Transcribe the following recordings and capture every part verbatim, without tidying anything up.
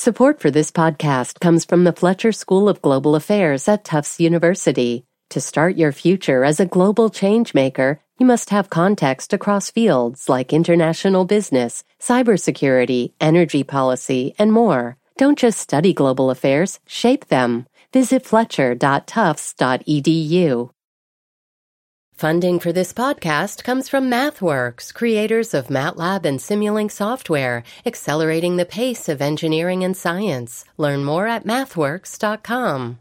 Support for this podcast comes from the Fletcher School of Global Affairs at Tufts University. To start your future as a global changemaker, you must have context across fields like international business, cybersecurity, energy policy, and more. Don't just study global affairs, shape them. Visit fletcher dot tufts dot e d u. Funding for this podcast comes from MathWorks, creators of MATLAB and Simulink software, accelerating the pace of engineering and science. Learn more at mathworks dot com.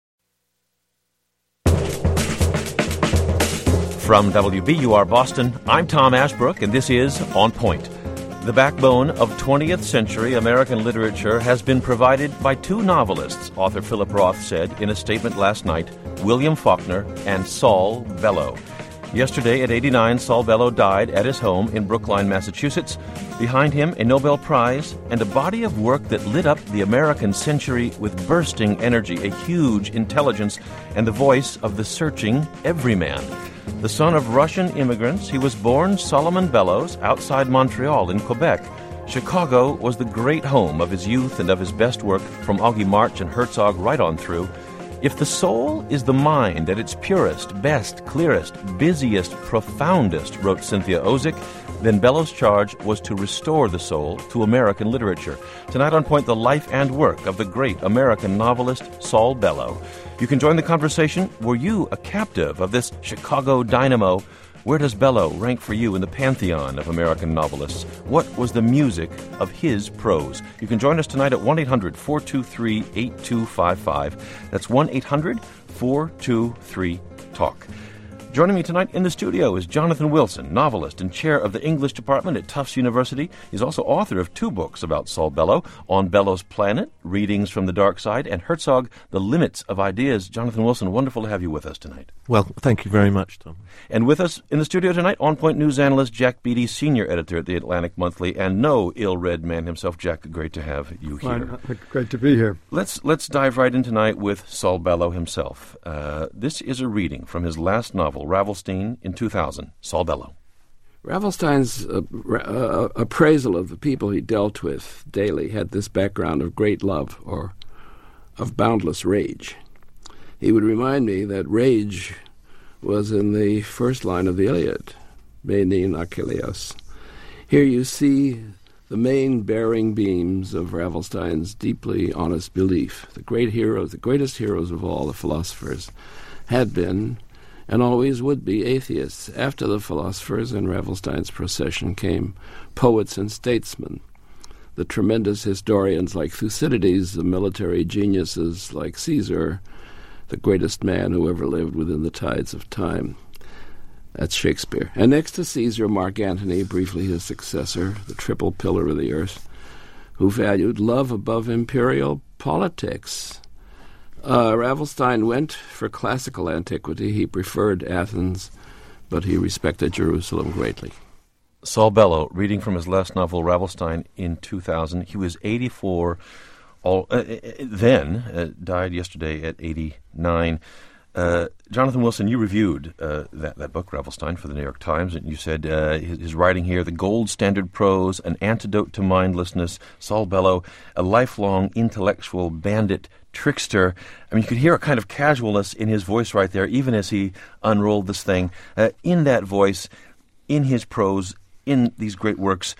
From W B U R Boston, I'm Tom Ashbrook, and this is On Point. The backbone of twentieth century American literature has been provided by two novelists, author Philip Roth said in a statement last night, William Faulkner and Saul Bellow. Yesterday at eighty-nine, Saul Bellow died at his home in Brookline, Massachusetts. Behind him, a Nobel Prize and a body of work that lit up the American century with bursting energy, a huge intelligence, and the voice of the searching everyman. The son of Russian immigrants, he was born Solomon Bellows outside Montreal in Quebec. Chicago was the great home of his youth and of his best work, from Augie March and Herzog right on through. If the soul is the mind at its purest, best, clearest, busiest, profoundest, wrote Cynthia Ozick, then Bellows' charge was to restore the soul to American literature. Tonight on Point, the life and work of the great American novelist Saul Bellow. You can join the conversation. Were you a captive of this Chicago dynamo? Where does Bellow rank for you in the pantheon of American novelists? What was the music of his prose? You can join us tonight at one eight hundred four two three eight two five five. That's one eight hundred four two three talk. Joining me tonight in the studio is Jonathan Wilson, novelist and chair of the English department at Tufts University. He's also author of two books about Saul Bellow, On Bellow's Planet, Readings from the Dark Side, and Herzog, The Limits of Ideas. Jonathan Wilson, wonderful to have you with us tonight. Well, thank you very much, Tom. And with us in the studio tonight, On Point news analyst Jack Beatty, senior editor at the Atlantic Monthly, and no ill-read man himself. Jack, great to have you here. Fine. Great to be here. Let's let's dive right in tonight with Saul Bellow himself. Uh, this is a reading from his last novel, Ravelstein, in two thousand. Saul Bellow. Ravelstein's uh, uh, appraisal of the people he dealt with daily had this background of great love or of boundless rage. He would remind me that rage was in the first line of the Iliad, Menin Achilleos. Here you see the main bearing beams of Ravelstein's deeply honest belief. The great heroes, the greatest heroes of all, the philosophers, had been and always would be atheists. After the philosophers in Ravelstein's procession came poets and statesmen, the tremendous historians like Thucydides, the military geniuses like Caesar, the greatest man who ever lived within the tides of time. That's Shakespeare. And next to Caesar, Mark Antony, briefly his successor, the triple pillar of the earth, who valued love above imperial politics. Uh, Ravelstein went for classical antiquity. He preferred Athens, but he respected Jerusalem greatly. Saul Bellow, reading from his last novel, Ravelstein, in two thousand. He was eighty-four all, uh, then, uh, died yesterday at eighty-nine. Uh, Jonathan Wilson, you reviewed uh, that, that book, Ravelstein, for the New York Times, and you said uh, his, his writing here, the gold standard prose, an antidote to mindlessness. Saul Bellow, a lifelong intellectual bandit, trickster. I mean, you could hear a kind of casualness in his voice right there, even as he unrolled this thing. Uh, in that voice, in his prose, in these great works,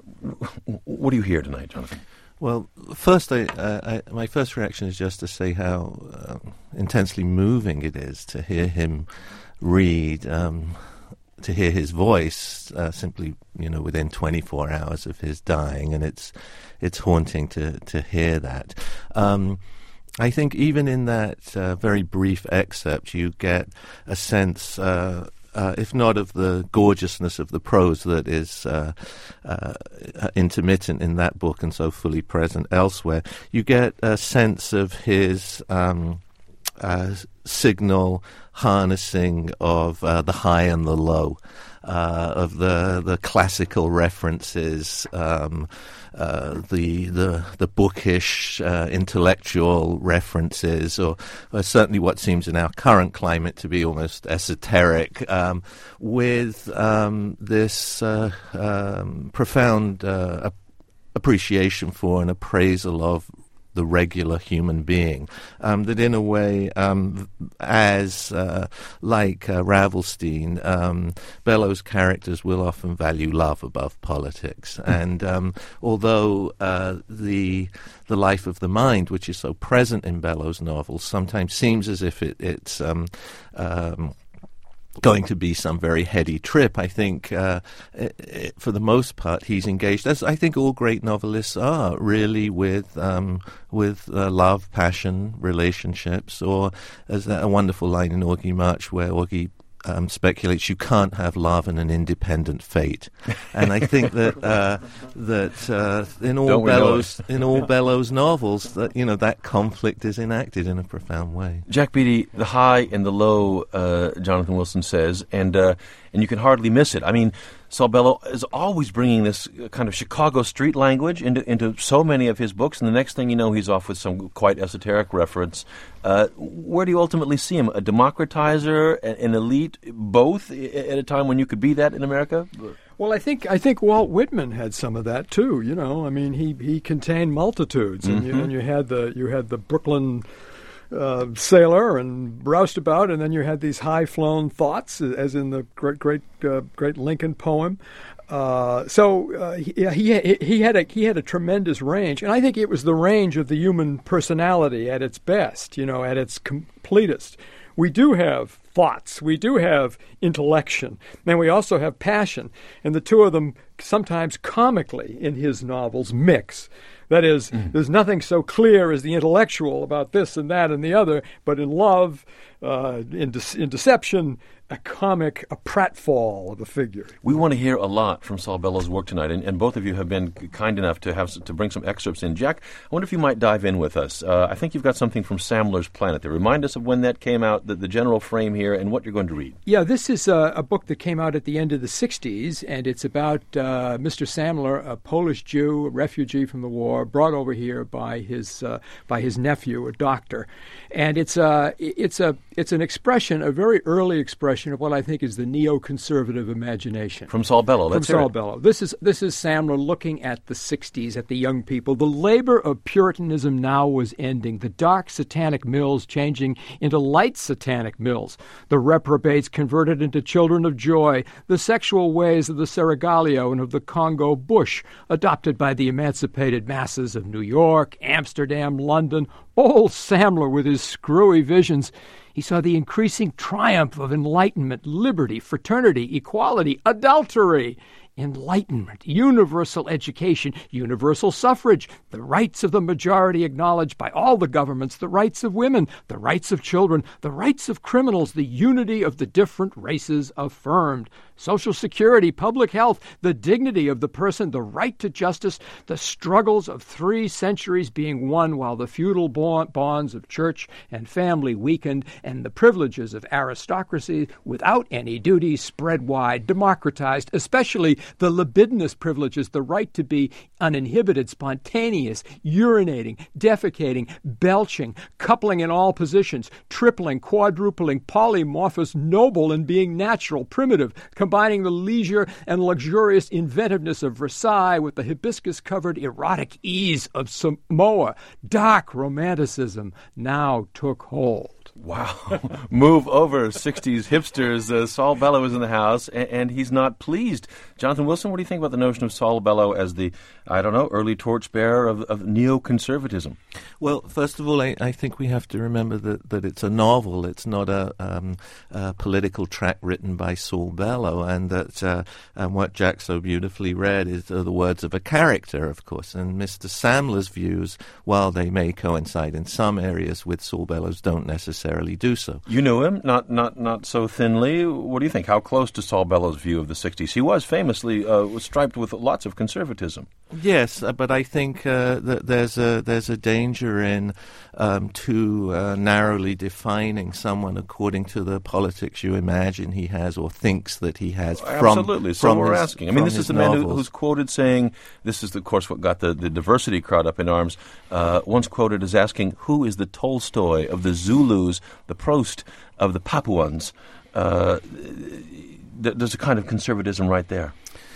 what do you hear tonight, Jonathan? Well, first, I, uh, I, my first reaction is just to say how uh, intensely moving it is to hear him read, um, to hear his voice, uh, simply, you know, within twenty-four hours of his dying, and it's it's haunting to to hear that. Um, I think even in that uh, very brief excerpt, you get a sense. Uh, Uh, if not of the gorgeousness of the prose that is uh, uh, intermittent in that book and so fully present elsewhere, you get a sense of his um, uh, signal harnessing of uh, the high and the low, uh, of the the classical references, um, uh, the the the bookish uh, intellectual references, or, or certainly what seems in our current climate to be almost esoteric, um, with um, this uh, um, profound uh, appreciation for and appraisal of the regular human being. Um, that in a way, um, as uh, like uh, Ravelstein, um, Bellow's characters will often value love above politics. And um, although uh, the the life of the mind, which is so present in Bellow's novels, sometimes seems as if it, it's um, um, going to be some very heady trip, I think uh, it, it, for the most part he's engaged, as I think all great novelists are, really with um, with uh, love, passion, relationships, or as that, a wonderful line in Augie March where Augie Um, speculates you can't have love and an independent fate, and I think that uh, that uh, in all Bellow's in all Bellow's novels, that you know that conflict is enacted in a profound way. Jack Beattie, the high and the low, uh, Jonathan Wilson says, and uh, and you can hardly miss it. I mean, Saul Bellow is always bringing this kind of Chicago street language into into so many of his books, and the next thing you know, he's off with some quite esoteric reference. Uh, where do you ultimately see him? A democratizer, an elite, both at a time when you could be that in America? Well, I think I think Walt Whitman had some of that too. You know, I mean, he, he contained multitudes, and, mm-hmm. you, and you had the you had the Brooklyn uh, sailor and roustabout, and then you had these high flown thoughts, as in the great great uh, great Lincoln poem. Uh, so uh, he, he he had a he had a tremendous range, and I think it was the range of the human personality at its best, you know, at its completest. We do have thoughts, we do have intellection, and we also have passion, and the two of them sometimes comically in his novels mix. That is, mm. there's nothing so clear as the intellectual about this and that and the other, but in love, uh, in, de- in deception, a comic, a pratfall of a figure. We want to hear a lot from Saul Bellow's work tonight, and, and both of you have been kind enough to have to bring some excerpts in. Jack, I wonder if you might dive in with us. Uh, I think you've got something from Samler's Planet there. Remind us of when that came out, the, the general frame here, and what you're going to read. Yeah, this is a, a book that came out at the end of the sixties, and it's about uh, Mister Samler, a Polish Jew, a refugee from the war, brought over here by his uh, by his nephew, a doctor, and it's a it's a it's an expression, a very early expression of what I think is the neoconservative imagination. From Saul Bellow. From Saul Bellow. This is this is Samler looking at the sixties, at the young people. The labor of Puritanism now was ending. The dark satanic mills changing into light satanic mills. The reprobates converted into children of joy. The sexual ways of the Seraglio and of the Congo bush adopted by the emancipated masses of New York, Amsterdam, London. Old Samler with his screwy visions. He saw the increasing triumph of enlightenment, liberty, fraternity, equality, adultery, enlightenment, universal education, universal suffrage, the rights of the majority acknowledged by all the governments, the rights of women, the rights of children, the rights of criminals, the unity of the different races affirmed. Social security, public health, the dignity of the person, the right to justice, the struggles of three centuries being won while the feudal bonds of church and family weakened, and the privileges of aristocracy without any duties spread wide, democratized, especially the libidinous privileges, the right to be uninhibited, spontaneous, urinating, defecating, belching, coupling in all positions, tripling, quadrupling, polymorphous, noble in being natural, primitive, combining the leisure and luxurious inventiveness of Versailles with the hibiscus-covered erotic ease of Samoa. Dark romanticism now took hold. Wow. Move over, sixties hipsters. Uh, Saul Bellow is in the house, and, and he's not pleased. Jonathan Wilson, what do you think about the notion of Saul Bellow as the, I don't know, early torchbearer of, of neoconservatism? Well, first of all, I, I think we have to remember that, that it's a novel. It's not a, um, a political tract written by Saul Bellow, and that uh, and what Jack so beautifully read is uh, the words of a character, of course. And Mister Samler's views, while they may coincide in some areas with Saul Bellow's, don't necessarily do so. You knew him, not not not so thinly. What do you think? How close to Saul Bellow's view of the sixties? He was famously uh, striped with lots of conservatism. Yes, uh, but I think uh, that there's a there's a danger in um, too uh, narrowly defining someone according to the politics you imagine he has or thinks that he has. From, Absolutely. So from we're his, asking. I mean, this is the man who, novels. who's quoted saying, this is, of course, what got the, the diversity crowd up in arms, uh, once quoted as asking, who is the Tolstoy of the Zulus, the Proust of the Papuans? Uh, th- there's a kind of conservatism right there.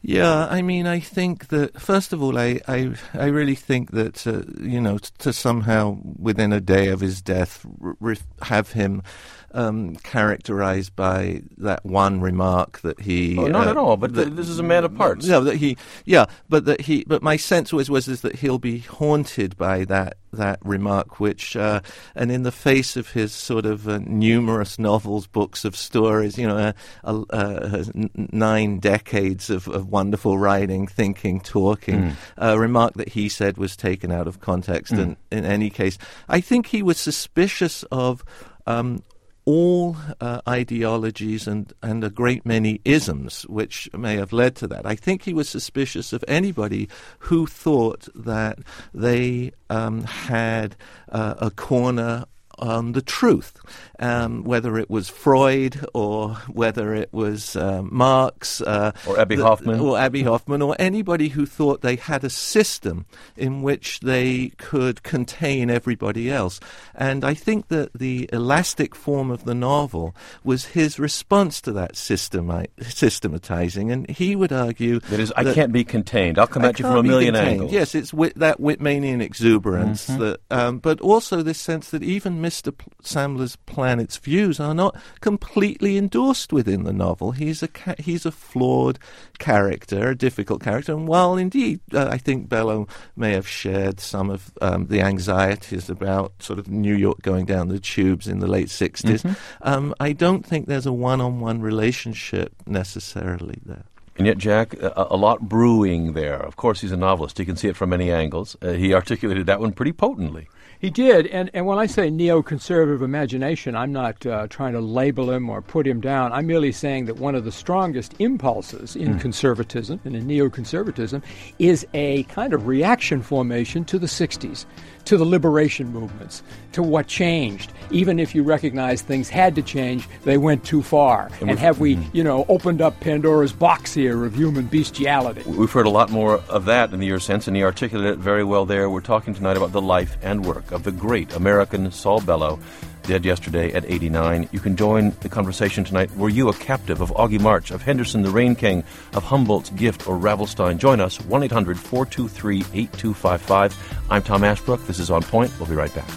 Yeah, I mean, I think that, first of all, I, I, I really think that, uh, you know, t- to somehow, within a day of his death, r- re- have him um, characterized by that one remark that he... Oh, not uh, at all, but that, th- this is a man of parts. No, that he, yeah, but that he, but my sense was, was is that he'll be haunted by that that remark, which, uh, and in the face of his sort of uh, numerous novels, books of stories, you know, uh, uh, uh, n- nine decades of, of wonderful writing, thinking, talking, mm. a remark that he said was taken out of context. Mm. And in any case, I think he was suspicious of um, all uh, ideologies and, and a great many isms which may have led to that. I think he was suspicious of anybody who thought that they um, had uh, a corner on the truth, um, whether it was Freud or whether it was uh, Marx uh, or Abbie the, Hoffman or Abbie Hoffman or anybody who thought they had a system in which they could contain everybody else. And I think that the elastic form of the novel was his response to that systemi- systematizing, and he would argue that is, that I can't be contained. I'll come at you from a million angles. Yes, it's wit- that Whitmanian exuberance, mm-hmm. that, um, but also this sense that even Mister P- Samler's planet's views are not completely endorsed within the novel. He's a ca- he's a flawed character, a difficult character, and while indeed uh, I think Bellow may have shared some of um, the anxieties about sort of New York going down the tubes in the late sixties, mm-hmm. um, I don't think there's a one-on-one relationship necessarily there. And yet, Jack, a, a lot brewing there. Of course, he's a novelist. You can see it from many angles. Uh, he articulated that one pretty potently. He did, and, and when I say neoconservative imagination, I'm not uh, trying to label him or put him down. I'm merely saying that one of the strongest impulses in mm. conservatism and in neoconservatism is a kind of reaction formation to the sixties, to the liberation movements, to what changed. Even if you recognize things had to change, they went too far. And, and have we, you know, opened up Pandora's box here of human bestiality? We've heard a lot more of that in the year since, and he articulated it very well there. We're talking tonight about the life and work of the great American Saul Bellow, dead yesterday at eighty-nine. You can join the conversation tonight. Were you a captive of Augie March, of Henderson the Rain King, of Humboldt's Gift, or Ravelstein? Join us, one eight hundred four two three eight two five five. I'm Tom Ashbrook. This is On Point. We'll be right back.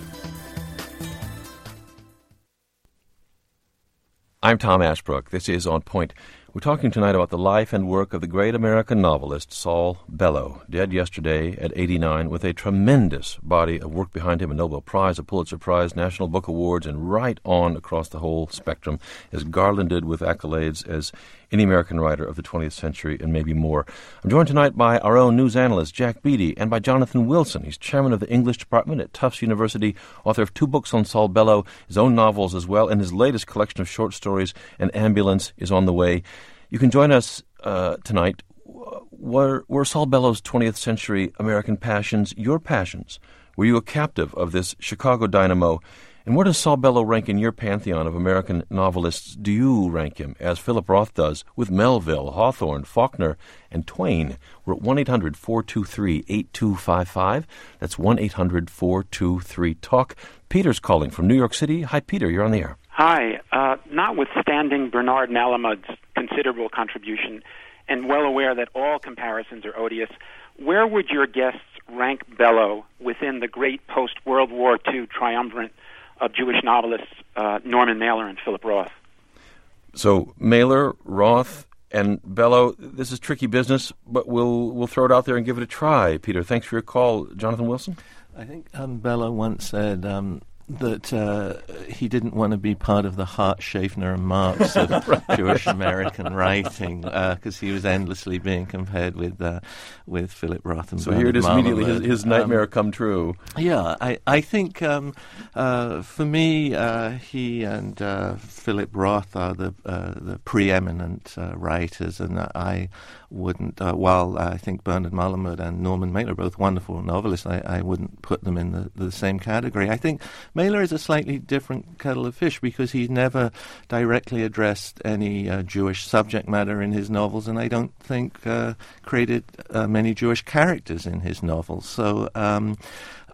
I'm Tom Ashbrook. This is On Point. We're talking tonight about the life and work of the great American novelist Saul Bellow, dead yesterday at eighty-nine, with a tremendous body of work behind him, a Nobel Prize, a Pulitzer Prize, National Book Awards, and right on across the whole spectrum, as garlanded with accolades as any American writer of the twentieth century and maybe more. I'm joined tonight by our own news analyst, Jack Beatty, and by Jonathan Wilson. He's chairman of the English department at Tufts University, author of two books on Saul Bellow, his own novels as well, and his latest collection of short stories, An Ambulance, is on the way. You can join us uh, tonight. Were, were Saul Bellow's twentieth century American passions your passions? Were you a captive of this Chicago dynamo? And where does Saul Bellow rank in your pantheon of American novelists? Do you rank him, as Philip Roth does, with Melville, Hawthorne, Faulkner, and Twain? We're at one eight hundred four two three eight two five five. That's one eight hundred four two three talk. Peter's calling from New York City. Hi, Peter. You're on the air. Hi. Uh, notwithstanding Bernard Malamud's considerable contribution, and well aware that all comparisons are odious, where would your guests rank Bellow within the great post-World War Two triumvirate of Jewish novelists, uh, Norman Mailer and Philip Roth? So Mailer, Roth, and Bellow, this is tricky business, but we'll we'll throw it out there and give it a try. Peter, thanks for your call. Jonathan Wilson? I think um, Bellow once said um, that uh, he didn't want to be part of the Hart, Schaffner, and Marx of right. Jewish American writing, because uh, he was endlessly being compared with uh, with Philip Roth and so Bernard here it is Malamud. immediately, his, his nightmare um, come true. Yeah, I, I think um, uh, for me, uh, he and uh, Philip Roth are the uh, the preeminent uh, writers, and I wouldn't, uh, while I think Bernard Malamud and Norman Mailer are both wonderful novelists, I, I wouldn't put them in the, the same category. I think Mailer is a slightly different kettle of fish because he never directly addressed any uh, Jewish subject matter in his novels, and I don't think uh, created uh, many Jewish characters in his novels. So um,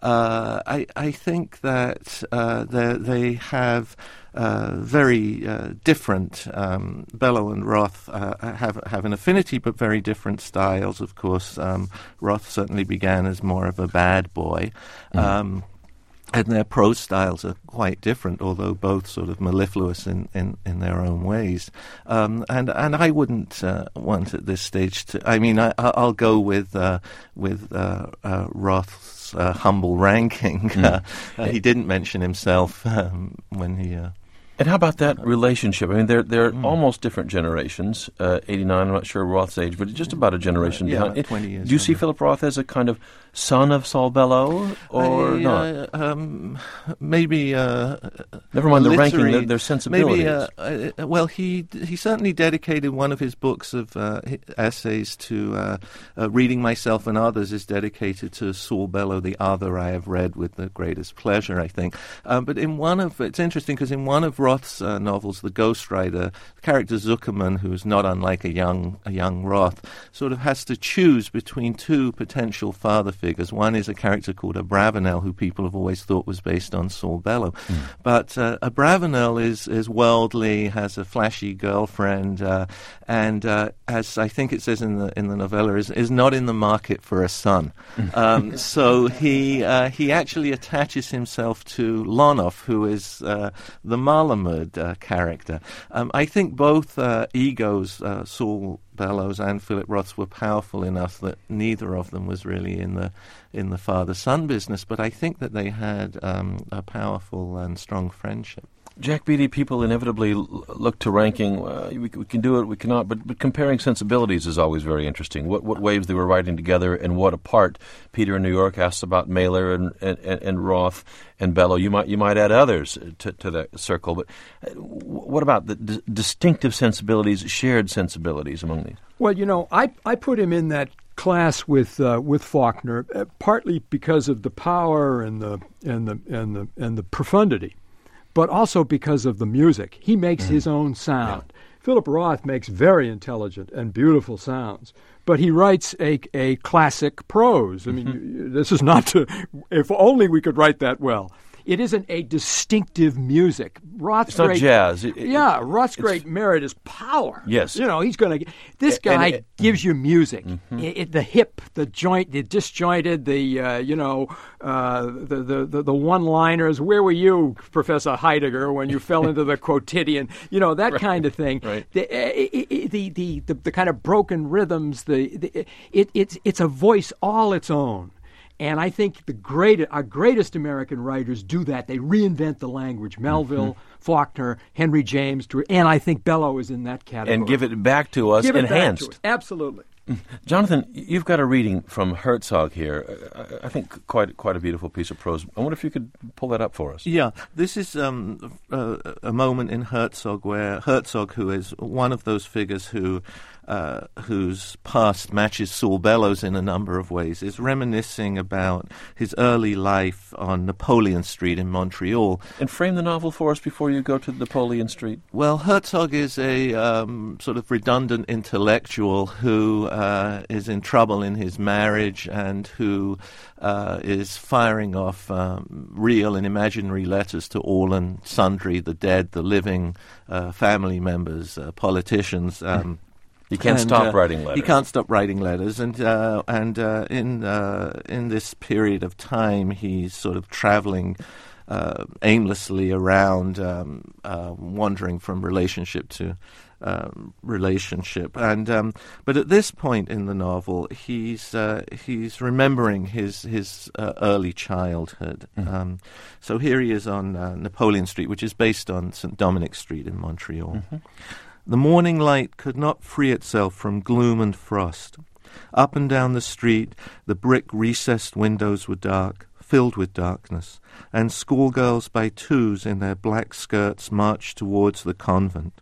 uh, I, I think that uh, they have uh, very uh, different. Um, Bellow and Roth uh, have have an affinity, but very different styles. Of course, um, Roth certainly began as more of a bad boy. Mm. Um, And their prose styles are quite different, although both sort of mellifluous in, in, in their own ways. Um, and and I wouldn't uh, want at this stage to. I mean, I, I'll go with uh, with uh, uh, Roth's uh, humble ranking. Mm. Uh, uh, he didn't mention himself um, when he. Uh, And how about that relationship? I mean, they're they're Mm. almost different generations. Uh, eighty-nine, I'm not sure Roth's age, but just about a generation Uh, yeah, behind. about twenty years. Do you see younger. Philip Roth as a kind of son of Saul Bellow, or I, not? Uh, um, maybe. Uh, Never mind the ranking, literary- their, their sensibilities. Maybe. Uh, uh, well, he he certainly dedicated one of his books of uh, essays to uh, uh, Reading Myself and Others is dedicated to Saul Bellow, the other I have read with the greatest pleasure, I think. Um, but in one of it's interesting because in one of Roth's uh, novels, The Ghostwriter, the character Zuckerman, who's not unlike a young a young Roth, sort of has to choose between two potential father figures. One is a character called Abravanel, who people have always thought was based on Saul Bellow. Mm. But uh, Abravanel is, is worldly, has a flashy girlfriend, uh, and uh, as I think it says in the in the novella, is, is not in the market for a son. Um, so he uh, he actually attaches himself to Lonoff, who is uh, the Malamud uh, character. Um, I think both uh, egos, uh, Saul Bellows and Philip Roth's, were powerful enough that neither of them was really in the in the father-son business, but I think that they had um, a powerful and strong friendship. Jack Beattie, people inevitably l- look to ranking. Uh, we, we can do it, we cannot, but, but comparing sensibilities is always very interesting. What what waves they were writing together and what apart. Peter in New York asks about Mailer and, and, and Roth and Bellow. You might you might add others to, to the circle, but what about the d- distinctive sensibilities, shared sensibilities among these? Well, you know, I, I put him in that class with uh, with Faulkner, uh, partly because of the power and the and the and the and the profundity, but also because of the music. He makes mm. his own sound. Yeah. Philip Roth makes very intelligent and beautiful sounds, but he writes a a classic prose. I mean, mm-hmm. this is not to. If only we could write that well. It isn't a distinctive music. Roth's it's not great, jazz. It, it, yeah, Roth's great merit is power. Yes. You know, he's going to... This guy it, gives you music. Mm-hmm. It, it, the hip, the joint, the disjointed, the, uh, you know, uh, the, the, the, the one-liners. Where were you, Professor Heidegger, when you fell into the quotidian? You know, that right. kind of thing. Right. The, uh, the, the, the, the kind of broken rhythms, the, the it, it's, it's a voice all its own. And I think the great, our greatest American writers do that. They reinvent the language. Melville, mm-hmm. Faulkner, Henry James, and I think Bellow is in that category. And give it back to us give enhanced. It back to us. Absolutely. Jonathan, you've got a reading from Herzog here. I think quite quite a beautiful piece of prose. I wonder if you could pull that up for us. Yeah, this is um, uh, a moment in Herzog where Herzog, who is one of those figures who uh, whose past matches Saul Bellows in a number of ways, is reminiscing about his early life on Napoleon Street in Montreal. And frame the novel for us before you go to Napoleon Street. Well, Herzog is a um, sort of redundant intellectual who uh, is in trouble in his marriage and who uh, is firing off um, real and imaginary letters to all and sundry, the dead, the living, uh, family members, uh, politicians. Um, He can't and, stop uh, writing letters. He can't stop writing letters, and uh, and uh, in uh, in this period of time, he's sort of traveling uh, aimlessly around, um, uh, wandering from relationship to um, relationship. And um, but at this point in the novel, he's uh, he's remembering his his uh, early childhood. Mm-hmm. Um, so here he is on uh, Napoleon Street, which is based on Saint Dominic Street in Montreal. Mm-hmm. The morning light could not free itself from gloom and frost. Up and down the street, the brick recessed windows were dark, filled with darkness, and schoolgirls by twos in their black skirts marched towards the convent.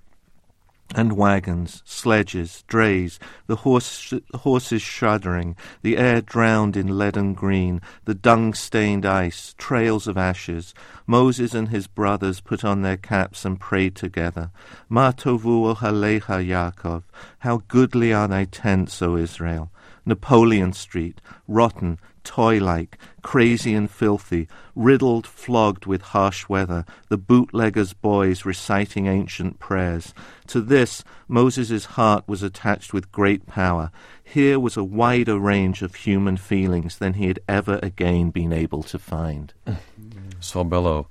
And wagons, sledges, drays, the horse, horses shuddering, the air drowned in leaden green, the dung-stained ice, trails of ashes. Moses and his brothers put on their caps and prayed together. Ma tovu ohalecha Yaakov, how goodly are thy tents, O Israel. Napoleon Street, rotten, toy-like, crazy and filthy, riddled, flogged with harsh weather, the bootlegger's boys reciting ancient prayers. To this, Moses's heart was attached with great power. Here was a wider range of human feelings than he had ever again been able to find. Saul Bellow.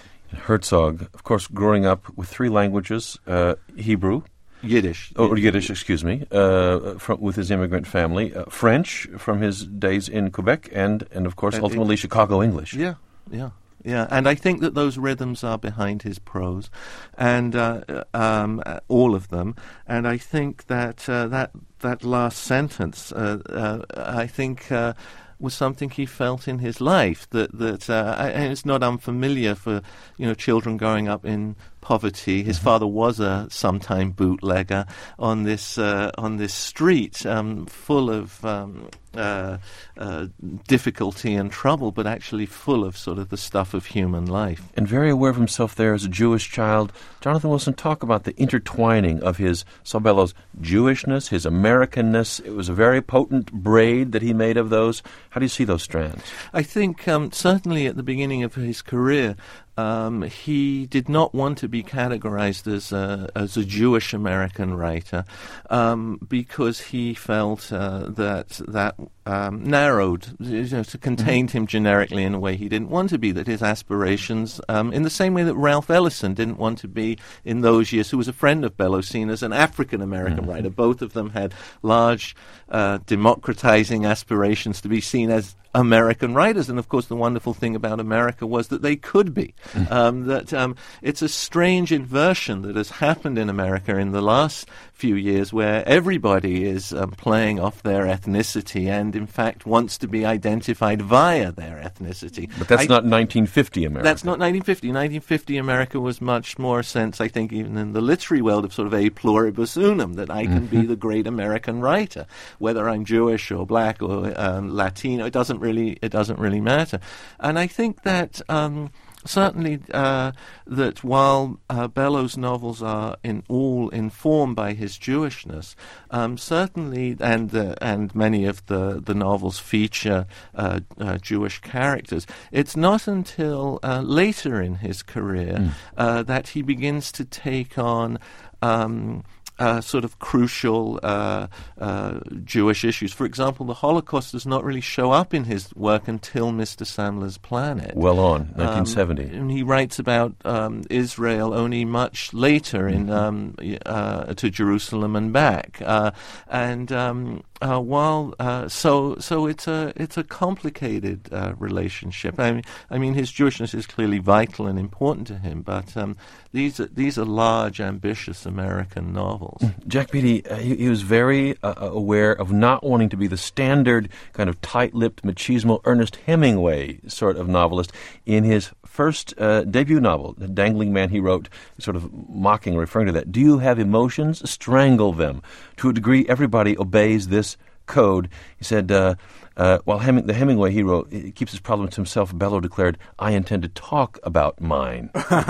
Herzog, of course, growing up with three languages, uh, Hebrew, Yiddish. Oh, Yiddish, excuse me, uh, from, with his immigrant family, uh, French from his days in Quebec, and, and of course, and ultimately it, Chicago English. Yeah, yeah, yeah. And I think that those rhythms are behind his prose, and uh, um, all of them. And I think that uh, that that last sentence, uh, uh, I think. Uh, was something he felt in his life that that uh, and it's not unfamiliar for you know children growing up in poverty. His mm-hmm. father was a sometime bootlegger on this uh, on this street, um, full of um, uh, uh, difficulty and trouble, but actually full of sort of the stuff of human life. And very aware of himself there as a Jewish child. Jonathan Wilson, talk about the intertwining of his Saul Bellow's Jewishness, his Americanness. It was a very potent braid that he made of those. How do you see those strands? I think um, certainly at the beginning of his career, Um, he did not want to be categorized as a, as a Jewish American writer um, because he felt uh, that that um, narrowed, you know, to contained mm-hmm. him generically in a way he didn't want to be, that his aspirations, um, in the same way that Ralph Ellison didn't want to be in those years, who was a friend of Bellow, seen as an African American mm-hmm. writer. Both of them had large uh, democratizing aspirations to be seen as American writers, and of course the wonderful thing about America was that they could be. Um, that um, it's a strange inversion that has happened in America in the last few years, where everybody is um, playing off their ethnicity and in fact wants to be identified via their ethnicity. But that's I, not nineteen fifty America. That's not nineteen fifty. nineteen fifty America was much more a sense, I think, even in the literary world, of sort of a pluribus unum, that I can mm-hmm. be the great American writer, whether I'm Jewish or black or um, Latino. It doesn't really it doesn't really matter. And I think that um, certainly uh, that while uh, Bellow's novels are in all informed by his Jewishness, um, certainly, and uh, and many of the, the novels feature uh, uh, Jewish characters, it's not until uh, later in his career mm. uh, that he begins to take on Um, Uh, sort of crucial uh, uh, Jewish issues. For example, the Holocaust does not really show up in his work until Mister Sandler's Planet. Well on, nineteen seventy. Um, and he writes about um, Israel only much later in um, uh, to Jerusalem and back. Uh, and um, uh, while uh, so so it's a it's a complicated uh, relationship. I mean, I mean his Jewishness is clearly vital and important to him, but um, these are, these are large, ambitious American novels. Jack Beatty, uh, he, he was very uh, aware of not wanting to be the standard kind of tight-lipped, machismo, Ernest Hemingway sort of novelist. In his first uh, debut novel, The Dangling Man, he wrote, sort of mocking, referring to that, "Do you have emotions? Strangle them. To a degree, everybody obeys this code." He said, uh, uh, while Heming- the Hemingway hero he keeps his problems to himself, Bellow declared, "I intend to talk about mine."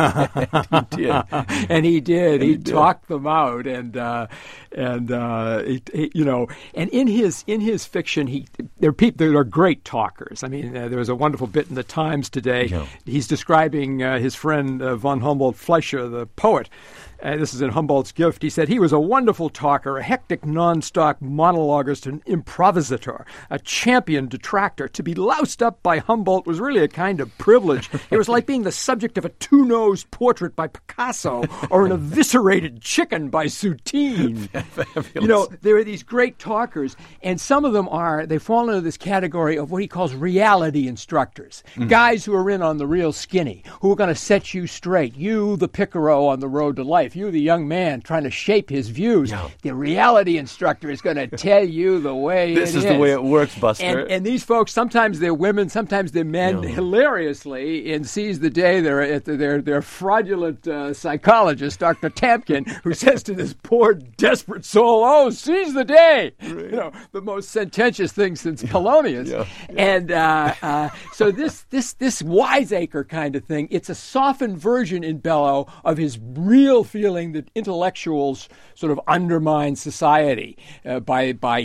And he did. And he did. And he, he did. talked them out, and uh, and uh, he, he, you know, and in his in his fiction, he there are people that are great talkers. I mean, uh, there was a wonderful bit in the Times today. Yeah. He's describing uh, his friend uh, von Humboldt Fleischer, the poet. Uh, this is in Humboldt's Gift. He said he was a wonderful talker, a hectic non-stop monologuist, an improvisator, a champion detractor. To be loused up by Humboldt was really a kind of privilege. It was like being the subject of a two-nosed portrait by Picasso or an eviscerated chicken by Soutine. You know, there are these great talkers, and some of them are, they fall into this category of what he calls reality instructors. Mm. Guys who are in on the real skinny, who are going to set you straight. You, the Picaro on the road to life. You, the young man, trying to shape his views. Yeah. The reality instructor is going to tell you the way this it is. is. the way it works, Buster. And, and these folks, sometimes they're women, sometimes they're men, Yeah. hilariously, in Seize the Day, they're, at the, they're, they're fraudulent uh, psychologist, Doctor Tampkin, who says to this poor, desperate soul, "Oh, seize the day!" Right. You know, the most sententious thing since yeah. Polonius. Yeah. Yeah. And uh, uh, so this, this, this wiseacre kind of thing, it's a softened version in Bellow of his real feeling that intellectuals sort of undermine society uh, by by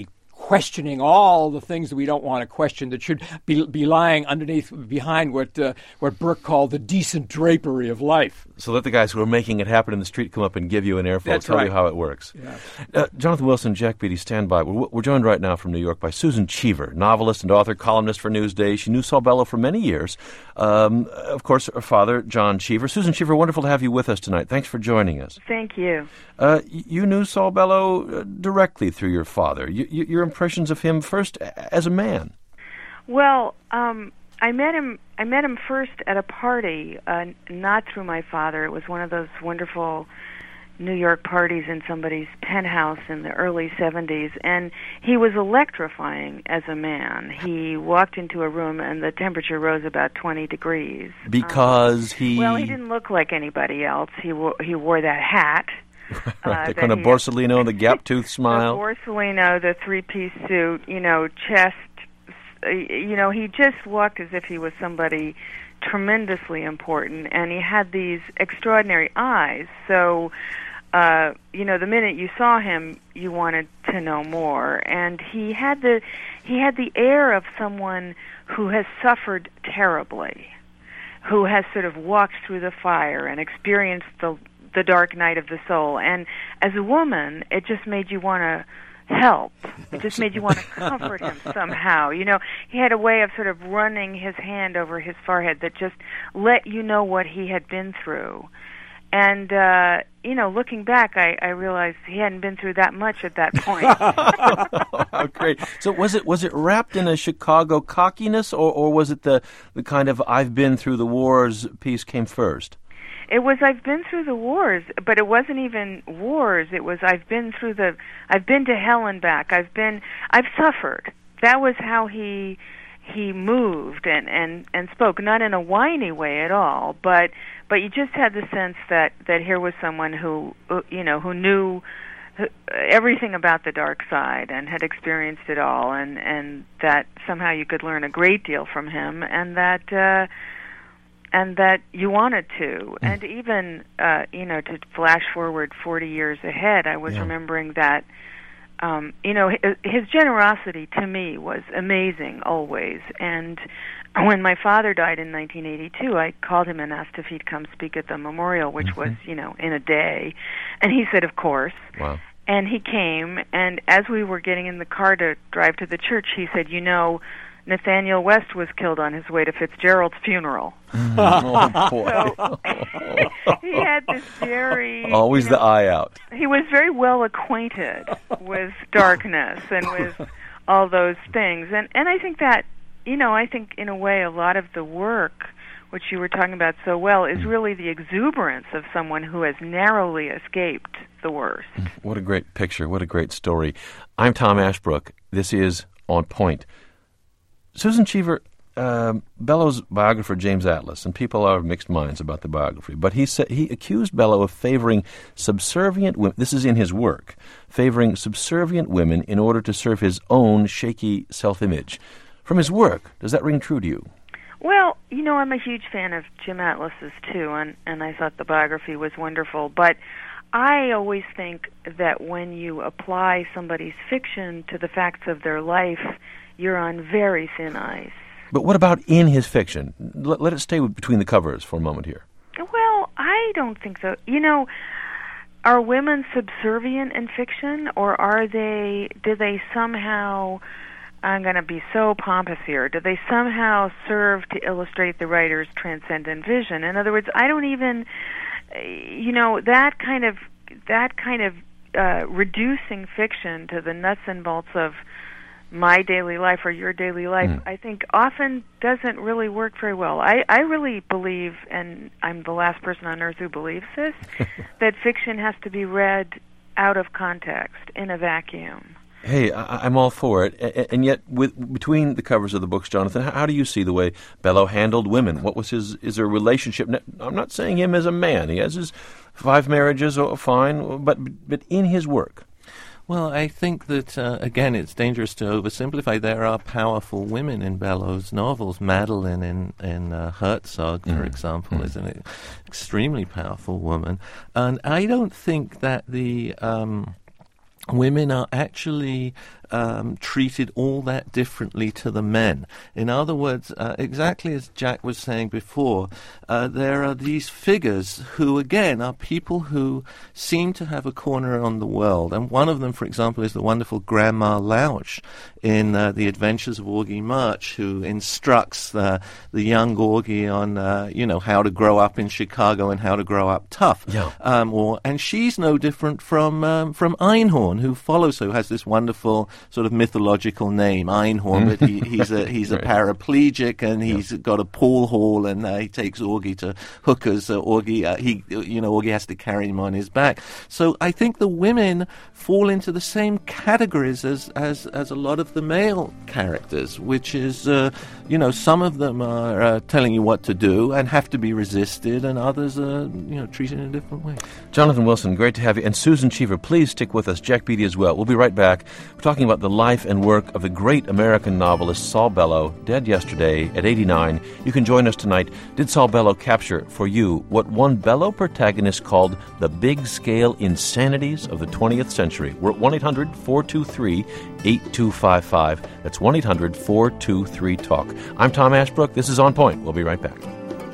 questioning all the things that we don't want to question that should be, be lying underneath, behind what uh, what Burke called the decent drapery of life. So let the guys who are making it happen in the street come up and give you an earful, That's tell right. you how it works. Yeah. Uh, Jonathan Wilson, Jack Beatty, stand by. We're, we're joined right now from New York by Susan Cheever, novelist and author, columnist for Newsday. She knew Saul Bellow for many years. Um, of course, her father, John Cheever. Susan Cheever, wonderful to have you with us tonight. Thanks for joining us. Thank you. Uh, you knew Saul Bellow uh, directly through your father. You, you, your impressions of him first as a man. Well, um, I met him. I met him first at a party, uh, not through my father. It was one of those wonderful New York parties in somebody's penthouse in the early seventies, and he was electrifying as a man. He walked into a room, and the temperature rose about twenty degrees. Because um, he... Well, he didn't look like anybody else. He wore, he wore that hat. Right, the uh, kind of Borsellino, the gap-tooth smile. The Borsellino, the three-piece suit, you know, chest. You know, he just walked as if he was somebody tremendously important, and he had these extraordinary eyes. So, uh, you know, the minute you saw him, you wanted to know more. And he had the he had the air of someone who has suffered terribly, who has sort of walked through the fire and experienced the the dark night of the soul. And as a woman, it just made you want to help. It just made you want to comfort him somehow. You know, he had a way of sort of running his hand over his forehead that just let you know what he had been through. And, uh, you know, looking back, I, I realized he hadn't been through that much at that point. Oh, great. So was it was it wrapped in a Chicago cockiness, or, or was it the, the kind of I've been through the wars piece came first? It was I've been through the wars, but it wasn't even wars. It was I've been through the I've been to hell and back. I've been I've suffered. That was how he he moved and, and, and spoke, not in a whiny way at all, but but you just had the sense that, that here was someone who you know who knew everything about the dark side and had experienced it all, and, and that somehow you could learn a great deal from him, and that uh, and that you wanted to. Mm. And even, uh, you know, to flash forward forty years ahead, I was yeah. remembering that, um, you know, his, his generosity to me was amazing always. And when my father died in nineteen eighty-two, I called him and asked if he'd come speak at the memorial, which mm-hmm. was, you know, in a day. And he said, of course. Wow. And he came, and as we were getting in the car to drive to the church, he said, you know, Nathaniel West was killed on his way to Fitzgerald's funeral. Oh, boy. So he had this very... Always you know, the eye out. He was very well acquainted with darkness and with all those things. And, and I think that, you know, I think in a way a lot of the work, which you were talking about so well, is really the exuberance of someone who has narrowly escaped the worst. What a great picture. What a great story. I'm Tom Ashbrook. This is On Point. Susan Cheever, uh, Bellow's biographer, James Atlas, and people are of mixed minds about the biography, but he said he accused Bellow of favoring subservient women, this is in his work, favoring subservient women in order to serve his own shaky self-image. From his work, does that ring true to you? Well, you know, I'm a huge fan of Jim Atlas's, too, and, and I thought the biography was wonderful, but I always think that when you apply somebody's fiction to the facts of their life, you're on very thin ice. But what about in his fiction? Let, let it stay between the covers for a moment here. Well, I don't think so. You know, are women subservient in fiction, or are they, do they somehow, I'm going to be so pompous here, do they somehow serve to illustrate the writer's transcendent vision? In other words, I don't even, you know, that kind of, that kind of uh, reducing fiction to the nuts and bolts of my daily life or your daily life, mm. I think often doesn't really work very well. I, I really believe, and I'm the last person on earth who believes this, that fiction has to be read out of context, in a vacuum. Hey, I, I'm all for it. A- and yet, with, between the covers of the books, Jonathan, how, how do you see the way Bellow handled women? What was his, is there a relationship? I'm not saying him as a man. He has his five marriages, oh, fine, but but in his work. Well, I think that, uh, again, it's dangerous to oversimplify. There are powerful women in Bellow's novels. Madeline in, in uh, Herzog, for mm. example, mm. is an extremely powerful woman. And I don't think that the um, women are actually um, treated all that differently to the men. In other words, uh, exactly as Jack was saying before, uh, there are these figures who, again, are people who seem to have a corner on the world. And one of them, for example, is the wonderful Grandma Louch in uh, The Adventures of Augie March, who instructs the, the young Augie on, uh, you know, how to grow up in Chicago and how to grow up tough. Yeah. Um, or, and she's no different from um, from Einhorn, who follows her, who has this wonderful sort of mythological name, Einhorn, but he, he's a he's right. a paraplegic, and he's yep. got a pool hall, and uh, he takes Augie to hookers. Uh, Augie, uh, he, you know, Augie has to carry him on his back. So I think the women fall into the same categories as as, as a lot of the male characters, which is, uh, you know, some of them are uh, telling you what to do and have to be resisted, and others are, you know, treated in a different way. Jonathan Wilson, great to have you. And Susan Cheever, please stick with us. Jack Beatty as well. We'll be right back. We're talking about the life and work of the great American novelist Saul Bellow, dead yesterday at eighty-nine. You can join us tonight. Did Saul Bellow capture for you what one Bellow protagonist called the big-scale insanities of the twentieth century? We're at one eight hundred four two three eight two five five. That's one eight hundred four two three talk. I'm Tom Ashbrook. This is On Point. We'll be right back.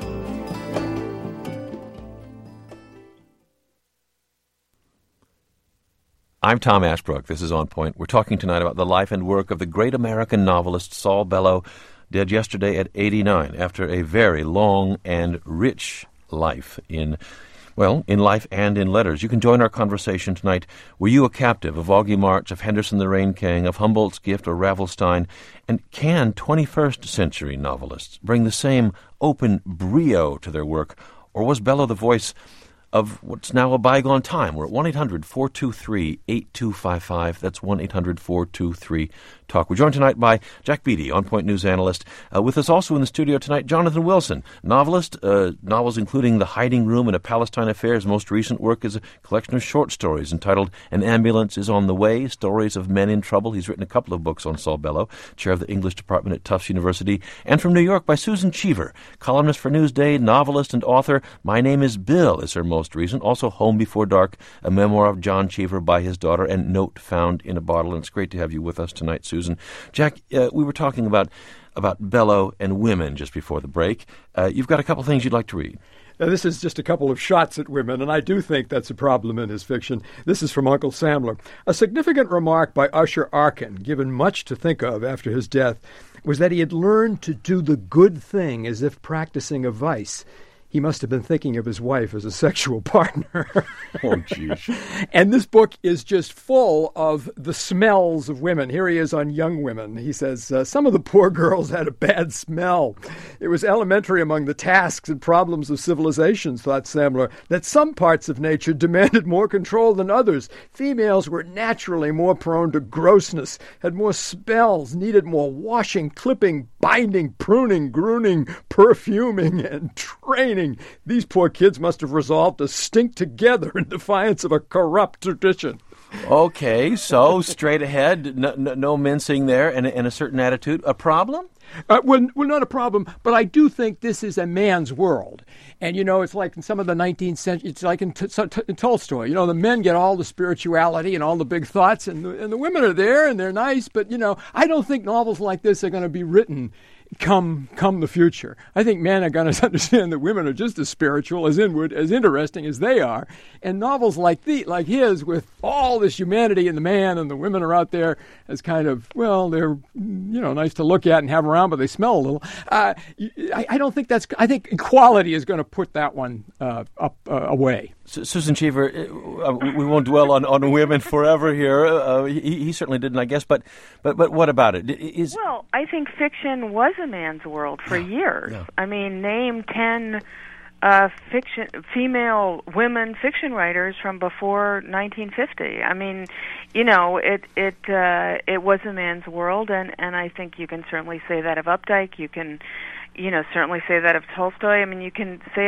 I'm Tom Ashbrook. This is On Point. We're talking tonight about the life and work of the great American novelist Saul Bellow, dead yesterday at eighty-nine, after a very long and rich life in, well, in life and in letters. You can join our conversation tonight. Were you a captive of Augie March, of Henderson the Rain King, of Humboldt's Gift, or Ravelstein? And can twenty-first century novelists bring the same open brio to their work, or was Bellow the voice of what's now a bygone time? We're at one eight hundred four two three eight two five five. That's one eight hundred four two three talk. We're joined tonight by Jack Beatty, On Point News analyst. Uh, with us also in the studio tonight, Jonathan Wilson, novelist, uh, novels including The Hiding Room and A Palestine Affair. His most recent work is a collection of short stories entitled An Ambulance is on the Way, Stories of Men in Trouble. He's written a couple of books on Saul Bellow, chair of the English department at Tufts University. And from New York by Susan Cheever, columnist for Newsday, novelist and author. My Name is Bill is her most recent. Also Home Before Dark, a memoir of John Cheever by his daughter, and Note Found in a Bottle. And it's great to have you with us tonight, Susan. Jack, uh, we were talking about about Bellow and women just before the break. Uh, you've got a couple things you'd like to read. Now, this is just a couple of shots at women, and I do think that's a problem in his fiction. This is from Uncle Samler. A significant remark by Usher Arkin, given much to think of after his death, was that he had learned to do the good thing as if practicing a vice. He must have been thinking of his wife as a sexual partner. Oh, geez. And this book is just full of the smells of women. Here he is on young women. He says, uh, some of the poor girls had a bad smell. It was elementary among the tasks and problems of civilizations, thought Samler, that some parts of nature demanded more control than others. Females were naturally more prone to grossness, had more spells, needed more washing, clipping, binding, pruning, grooming, perfuming, and training. These poor kids must have resolved to stink together in defiance of a corrupt tradition. Okay, so straight ahead, no, no, no mincing there, and, and a certain attitude. A problem? Uh, well, well, not a problem, but I do think this is a man's world. And, you know, it's like in some of the nineteenth century, it's like in, t- t- in Tolstoy. You know, the men get all the spirituality and all the big thoughts, and the, and the women are there, and they're nice. But, you know, I don't think novels like this are going to be written come come the future. I think men are going to understand that women are just as spiritual, as inward, as interesting as they are. And novels like the like his, with all this humanity in the man, and the women are out there as kind of, well, they're, you know, nice to look at and have around, but they smell a little. Uh, I, I don't think that's, I think equality is going to put that one uh, up uh, away. Susan Cheever, uh, we won't dwell on, on women forever here. Uh, he, he certainly didn't, I guess. But, but, but what about it? Is well, I think fiction was a man's world for yeah, years. yeah. I mean, name ten uh, fiction female women fiction writers from before nineteen fifty. I mean, you know, it it uh, it was a man's world, and, and I think you can certainly say that of Updike. You can, you know, certainly say that of Tolstoy. I mean, you can say it of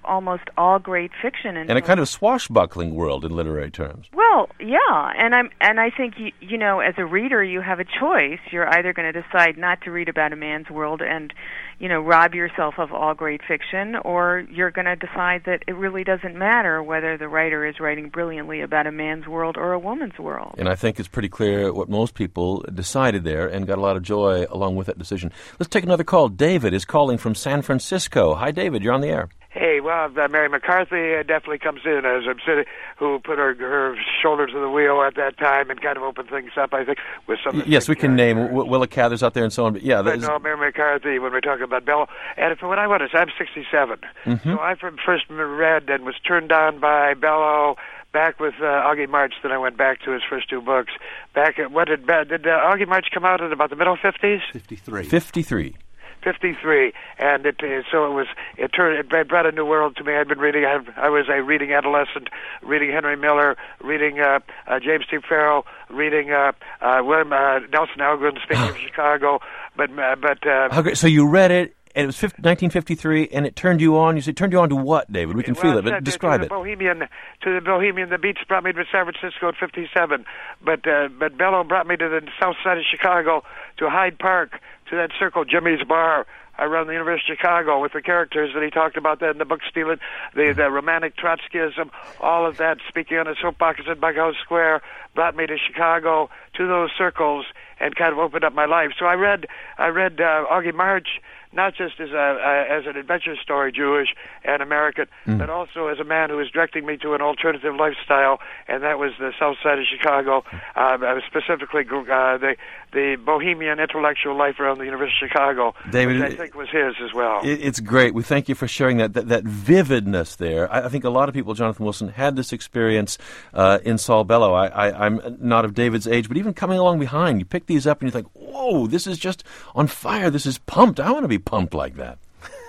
almost all great fiction. And a kind of swashbuckling world in literary terms. Well, yeah, and I'm and I think you, you know, as a reader, you have a choice. You're either going to decide not to read about a man's world and, you know, rob yourself of all great fiction, or you're going to decide that it really doesn't matter whether the writer is writing brilliantly about a man's world or a woman's world. And I think it's pretty clear what most people decided there and got a lot of joy along with that decision. Let's take another call. David is calling from San Francisco. Hi, David. You're on the air. Hey, well, uh, Mary McCarthy uh, definitely comes in as I'm sitting, who put her, her shoulder to the wheel at that time and kind of opened things up, I think, with some... Yes, we can name w- Willa Cather's out there and so on, but yeah... But no, Mary McCarthy, when we're talking about Bellow. And for what I want is, I'm sixty-seven. Mm-hmm. So I first read and was turned on by Bellow back with uh, Augie March, then I went back to his first two books. Back at, what did, did uh, Augie March come out in about the middle fifties? fifty-three. fifty-three. fifty-three, and it uh, so it was it turned it brought a new world to me. I'd been reading. I, I was a reading adolescent, reading Henry Miller, reading uh, uh, James T. Farrell, reading uh, uh, William uh, Nelson Algren. Speaking of Chicago, but uh, but uh, okay, so you read it. And it was nineteen fifty-three, and it turned you on. You said, turned you on to what, David? We can well, feel it, but to, describe to it. The Bohemian, to the Bohemian, the Beats brought me to San Francisco in fifty-seven, but uh, but Bellow brought me to the south side of Chicago, to Hyde Park, to that circle, Jimmy's Bar, around the University of Chicago, with the characters that he talked about there in the book, stealing, the, the romantic Trotskyism, all of that, speaking on a soapbox at Buckhouse Square, brought me to Chicago, to those circles, and kind of opened up my life. So I read, I read uh, Augie March, not just as a uh, as an adventure story, Jewish and American, mm. but also as a man who was directing me to an alternative lifestyle, and that was the south side of Chicago, uh, specifically uh, the the bohemian intellectual life around the University of Chicago, David, which I think was his as well. It, it's great. We thank you for sharing that that, that vividness there. I, I think a lot of people, Jonathan Wilson, had this experience uh, in Saul Bellow. I, I, I'm not of David's age, but even coming along behind, you pick these up and you think, whoa, this is just on fire. This is pumped. I want to be pumped like that.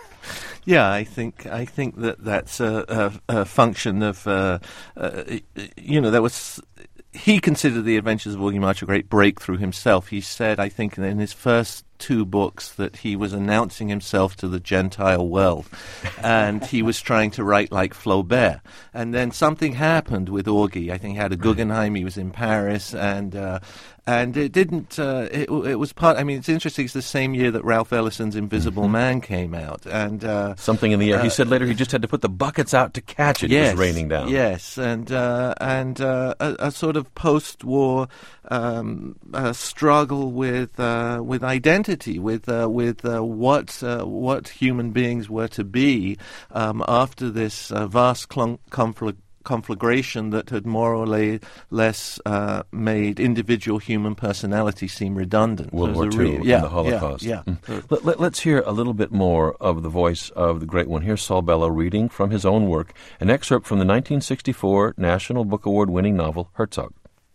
Yeah, I think I think that that's a, a, a function of uh, uh, you know, that was. He considered The Adventures of Augie March a great breakthrough himself. He said, I think, in his first two books that he was announcing himself to the Gentile world, and he was trying to write like Flaubert. And then something happened with Augie. I think he had a Guggenheim. He was in Paris, and uh, and it didn't. Uh, it, it was part. I mean, it's interesting. It's the same year that Ralph Ellison's Invisible mm-hmm. Man came out, and uh, something in the air. Uh, he said later he just had to put the buckets out to catch it. Yes, it was raining down. Yes, and uh, and uh, a, a sort of post-war um, uh, struggle with uh, with identity, with uh, with uh, what uh, what human beings were to be um, after this uh, vast clunk- conflict. conflagration that had more or less uh, made individual human personality seem redundant. World so War Two real, yeah, and the Holocaust. Yeah, yeah. Mm. Let, let, let's hear a little bit more of the voice of the great one. Here's Saul Bellow reading from his own work, an excerpt from the nineteen sixty-four National Book Award-winning novel, Herzog.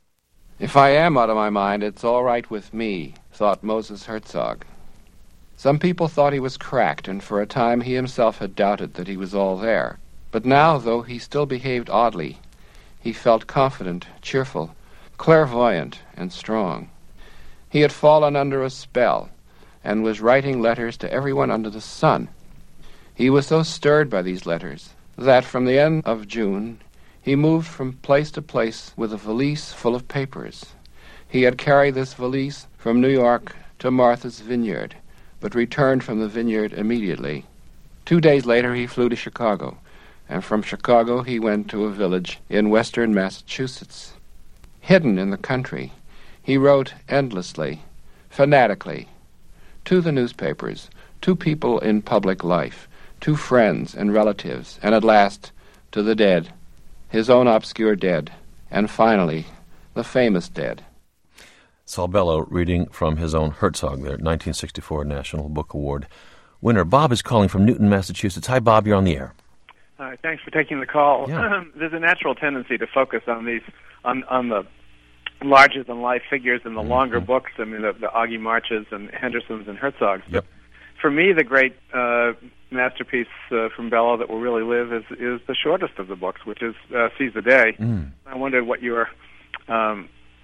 If I am out of my mind, it's all right with me, thought Moses Herzog. Some people thought he was cracked, and for a time he himself had doubted that he was all there. But now, though he still behaved oddly, he felt confident, cheerful, clairvoyant, and strong. He had fallen under a spell, and was writing letters to everyone under the sun. He was so stirred by these letters that from the end of June he moved from place to place with a valise full of papers. He had carried this valise from New York to Martha's Vineyard, but returned from the vineyard immediately. Two days later he flew to Chicago, and from Chicago he went to a village in western Massachusetts. Hidden in the country, he wrote endlessly, fanatically, to the newspapers, to people in public life, to friends and relatives, and at last to the dead, his own obscure dead, and finally, the famous dead. Saul Bellow reading from his own Herzog there, nineteen sixty-four National Book Award winner. Bob is calling from Newton, Massachusetts. Hi, Bob, you're on the air. Uh, thanks for taking the call. Yeah. There's a natural tendency to focus on these, on, on the larger-than-life figures in the mm-hmm. longer books. I mean, the, the Augie Marches and Hendersons and Herzogs. Yep. For me, the great uh, masterpiece uh, from Bellow that will really live is is the shortest of the books, which is uh, Seize the Day. Mm. I wondered what your um,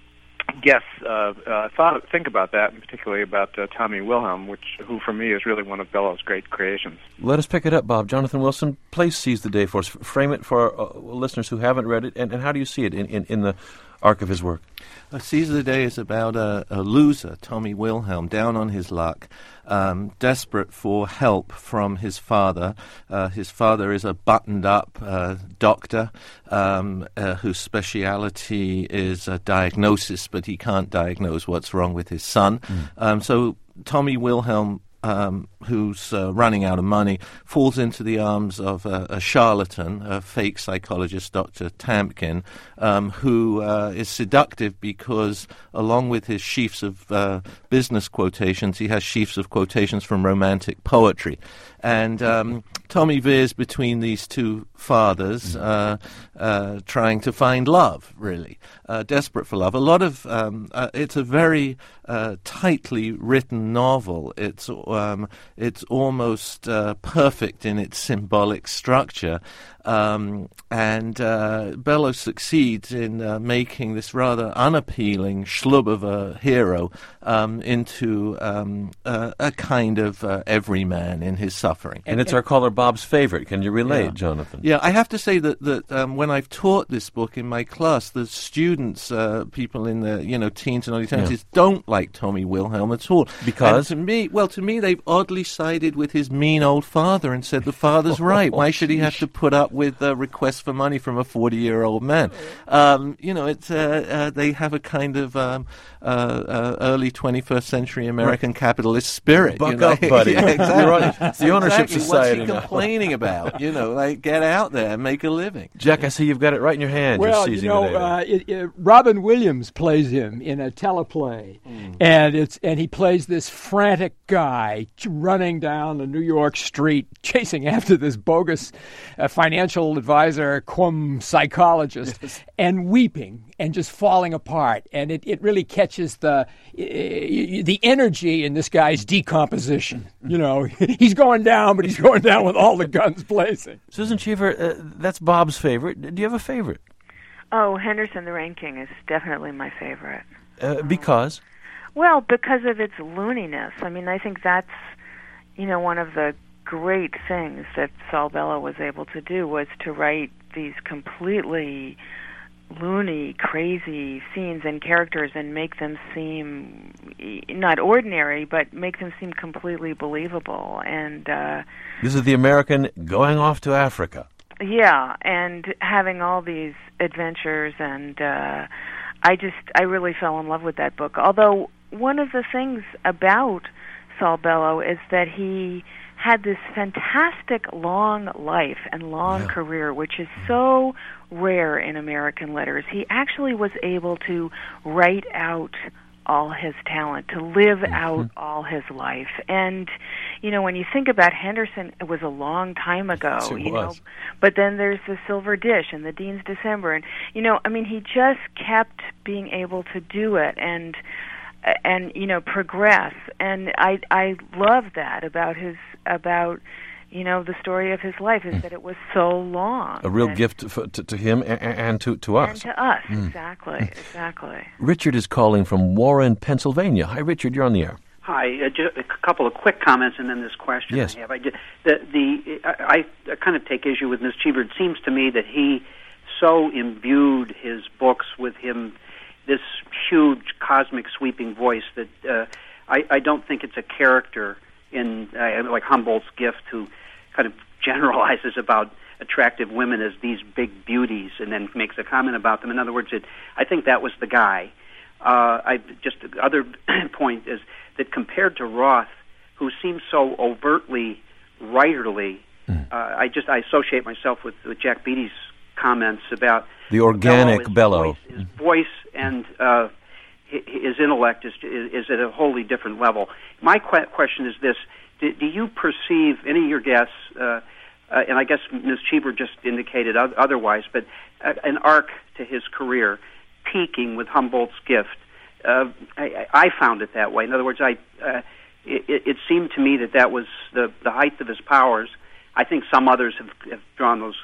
guests uh, uh, thought think about that, and particularly about uh, Tommy Wilhelm, which who for me is really one of Bellow's great creations. Let us pick it up, Bob. Jonathan Wilson, please seize the day for us. Frame it for our uh, listeners who haven't read it, and, and how do you see it in, in, in the arc of his work? Uh, Seize the Day is about a, a loser, Tommy Wilhelm, down on his luck, um, desperate for help from his father. Uh, his father is a buttoned-up uh, doctor um, uh, whose speciality is a diagnosis, but he can't diagnose what's wrong with his son. Mm. Um, so Tommy Wilhelm, Um, who's uh, running out of money, falls into the arms of a, a charlatan, a fake psychologist, Doctor Tampkin, um, who uh, is seductive because, along with his sheafs of uh, business quotations, he has sheafs of quotations from romantic poetry. And um, Tommy veers between these two fathers, uh, uh, trying to find love, really, uh, desperate for love. A lot of um, uh, it's a very uh, tightly written novel. It's um, it's almost uh, perfect in its symbolic structure, um, and uh, Bellow succeeds in uh, making this rather unappealing schlub of a hero um, into um, uh, a kind of uh, everyman in his suffering. And it's our caller Bob's favorite. Can you relate, Yeah. Jonathan? Yeah, I have to say that that um, when I've taught this book in my class, the students, uh, people in the you know teens and early twenties, Yeah. don't like Tommy Wilhelm at all. Because? And to me, well, to me, they've oddly sided with his mean old father and said the father's right. Why should he have to put up with uh, requests for money from a forty-year-old man? Um, you know, it's uh, uh, they have a kind of um, uh, uh, early twenty-first century American capitalist spirit. Buck you know? up, buddy. Yeah, exactly. You're on- it's the ownership Exactly. society What's he now. complaining about? You know, like get out there and make a living. Jack, I see you've got it right in your hand. Well, You're you seizing know, the day. uh, it, it, Robin Williams plays him in a teleplay, mm. and it's and he plays this frantic guy running down a New York street, chasing after this bogus uh, financial advisor, cum psychologist, yes. and weeping and just falling apart. And it, it really catches the uh, the energy in this guy's decomposition. You know, he's going down, but he's going down with all the guns blazing. Susan Cheever, uh, that's Bob's favorite. Do you have a favorite? Oh, Henderson the Rain King is definitely my favorite. Uh, because? Well, because of its looniness. I mean, I think that's, you know, one of the great things that Saul Bellow was able to do was to write these completely loony, crazy scenes and characters and make them seem not ordinary, but make them seem completely believable. And uh, this is the American going off to Africa. Yeah, and having all these adventures, and uh, I just, I really fell in love with that book. Although one of the things about Saul Bellow is that he had this fantastic long life and long yeah. career, which is so rare in American letters. He actually was able to write out all his talent, to live mm-hmm. out all his life. And, you know, when you think about Henderson, it was a long time ago, yes, you was. know. But then there's the Silver Dish and the Dean's December. And, you know, I mean, he just kept being able to do it and, and you know, progress. And I I love that about his, about, you know, the story of his life is mm. that it was so long. A real gift to, to, to him and, and to, to us. And to us, mm. exactly, mm. exactly. Richard is calling from Warren, Pennsylvania. Hi, Richard, you're on the air. Hi, uh, just a couple of quick comments and then this question yes. I have. I, just, the, the, I, I kind of take issue with Miz Cheever. It seems to me that he so imbued his books with him, this huge cosmic sweeping voice that uh, I, I don't think it's a character in uh, like Humboldt's Gift, who kind of generalizes about attractive women as these big beauties and then makes a comment about them. In other words, it, I think that was the guy. Uh, I just the other point is that compared to Roth, who seems so overtly writerly, mm. uh, I just I associate myself with, with Jack Beatty's comments about the organic Bellow. Bellow. His voice, his voice and uh, his intellect is, is is at a wholly different level. My que- question is this: do, do you perceive any of your guests, uh, uh, and I guess Miz Cheever just indicated o- otherwise, but uh, an arc to his career peaking with Humboldt's Gift? Uh, I, I found it that way. In other words, I uh, it, it seemed to me that that was the, the height of his powers. I think some others have, have drawn those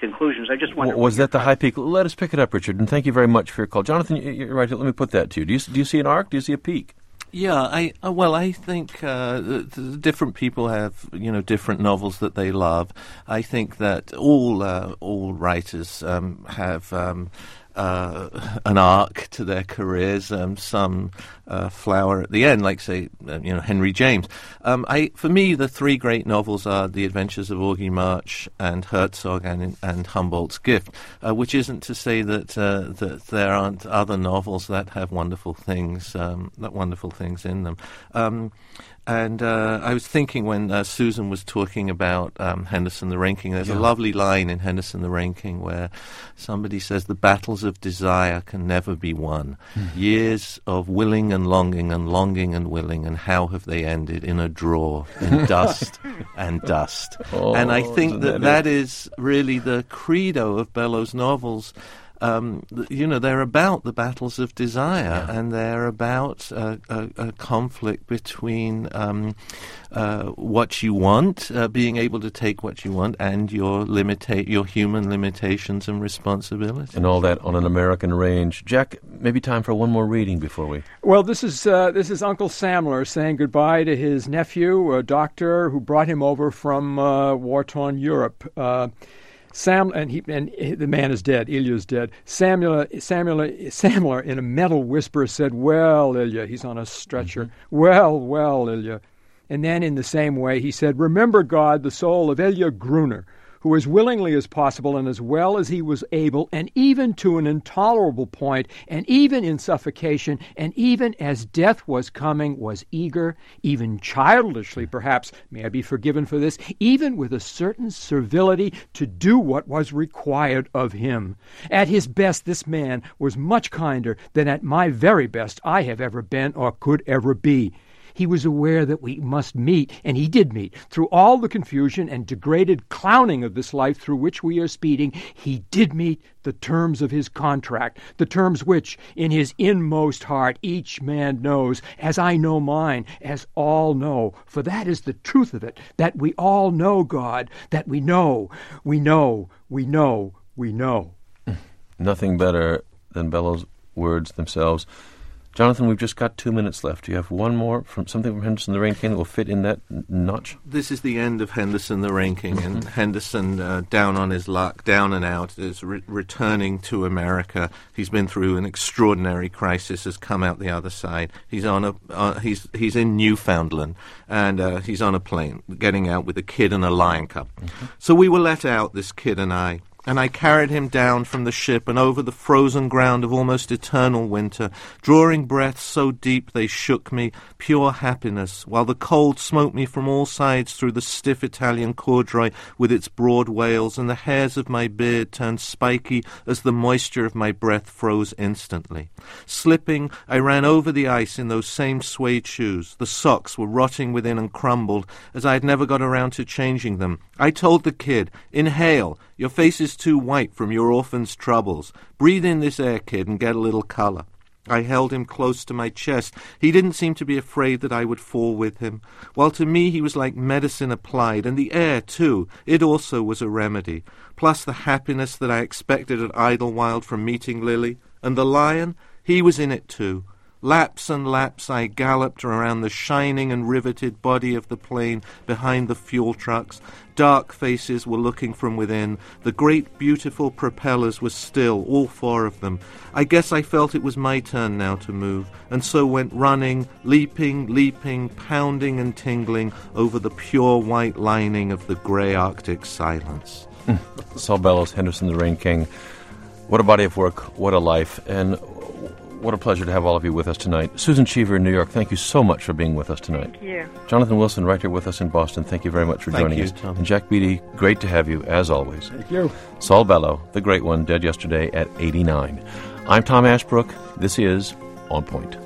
conclusions. I just wonder... Was that the high peak? Let us pick it up, Richard, and thank you very much for your call. Jonathan, you're right. Let me put that to you. Do you, do you see an arc? Do you see a peak? Yeah, I uh, well, I think uh, the, the different people have, you know, different novels that they love. I think that all uh, all writers um, have um, uh, an arc to their careers. Um, some uh, flower at the end, like say, uh, you know, Henry James. Um, I for me, the three great novels are The Adventures of Augie March and Herzog and and Humboldt's Gift. Uh, which isn't to say that uh, that there aren't other novels that have wonderful things, um, that wonderful things in them. Um, And uh, I was thinking when uh, Susan was talking about um, Henderson the Rain King, there's yeah. a lovely line in Henderson the Rain King where somebody says, the battles of desire can never be won. Mm. Years of willing and longing and longing and willing, and how have they ended? In a drawer, in dust and dust. Oh, and I think that that, that is really the credo of Bellow's novels. Um, you know, they're about the battles of desire, yeah. and they're about uh, a, a conflict between um, uh, what you want, uh, being able to take what you want, and your limita- your human limitations and responsibilities. And all that on an American range. Jack, maybe time for one more reading before we... Well, this is uh, this is Uncle Samler saying goodbye to his nephew, a doctor who brought him over from uh, war-torn Europe. Uh, Sam and he and the man is dead. Ilya's dead. Samuel Samuel Samler in a mental whisper said, "Well, Ilya," he's on a stretcher. Mm-hmm. "Well, well, Ilya." And then in the same way he said, "Remember, God, the soul of Ilya Gruner, who as willingly as possible and as well as he was able, and even to an intolerable point, and even in suffocation, and even as death was coming, was eager, even childishly perhaps, may I be forgiven for this, even with a certain servility to do what was required of him. At his best, this man was much kinder than at my very best I have ever been or could ever be. He was aware that we must meet, and he did meet, through all the confusion and degraded clowning of this life through which we are speeding. He did meet the terms of his contract, the terms which, in his inmost heart, each man knows, as I know mine, as all know. For that is the truth of it, that we all know God, that we know, we know, we know, we know." Nothing better than Bellow's words themselves. Jonathan, we've just got two minutes left. Do you have one more from something from Henderson the Rain King that will fit in that n- notch? This is the end of Henderson the Rain King, and Henderson, uh, down on his luck, down and out, is re- returning to America. He's been through an extraordinary crisis, has come out the other side. He's on a uh, he's he's in Newfoundland, and uh, he's on a plane, getting out with a kid and a lion cub. Mm-hmm. So we were let out, this kid and I. And I carried him down from the ship and over the frozen ground of almost eternal winter, drawing breaths so deep they shook me, pure happiness, while the cold smote me from all sides through the stiff Italian corduroy with its broad wales, and the hairs of my beard turned spiky as the moisture of my breath froze instantly. Slipping, I ran over the ice in those same suede shoes. The socks were rotting within and crumbled, as I had never got around to changing them. I told the kid, "Inhale. Your face is too white from your orphan's troubles. Breathe in this air, kid, and get a little color." I held him close to my chest. He didn't seem to be afraid that I would fall with him, while to me he was like medicine applied, and the air, too, it also was a remedy, plus the happiness that I expected at Idlewild from meeting Lily. And the lion, he was in it, too. Laps and laps I galloped around the shining and riveted body of the plane behind the fuel trucks. Dark faces were looking from within. The great beautiful propellers were still, all four of them. I guess I felt it was my turn now to move, and so went running, leaping, leaping, pounding and tingling over the pure white lining of the grey Arctic silence. Mm. Saul Bellows, Henderson the Rain King. What a body of work, what a life, and what a pleasure to have all of you with us tonight. Susan Cheever in New York, thank you so much for being with us tonight. Thank you. Jonathan Wilson, right here with us in Boston, thank you very much for thank joining you, us. Tom. And Jack Beatty, great to have you, as always. Thank you. Saul Bellow, the great one, dead yesterday at eighty-nine. I'm Tom Ashbrook. This is On Point.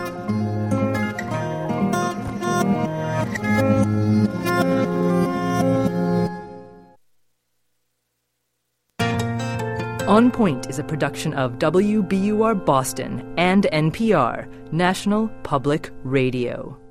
On Point is a production of W B U R Boston and N P R, National Public Radio.